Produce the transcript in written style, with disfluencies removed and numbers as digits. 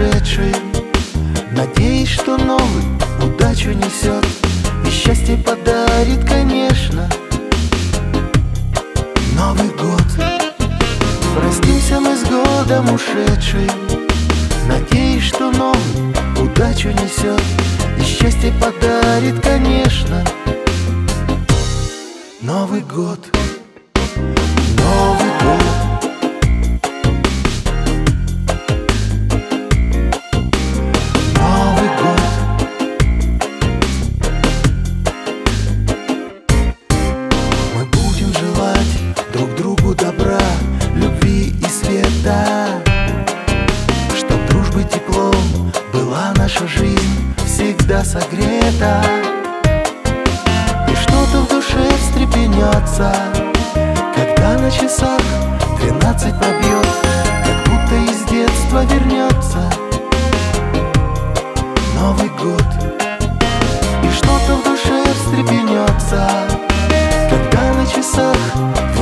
ушедший. Надеюсь, что новый удачу несет и счастье подарит, конечно. Новый год. Простимся мы с годом ушедшим. Надеюсь, что новый удачу несет и счастье подарит, конечно. Новый год. Новый год. Новый год. Мы будем желать друг другу добра, любви и света, чтоб дружбой теплом была наша жизнь всегда согрета. И что-то в душе встрепенется, когда на часах 12 пробьет, как будто из детства вернется Новый год. И что-то в душе встрепенется, когда на часах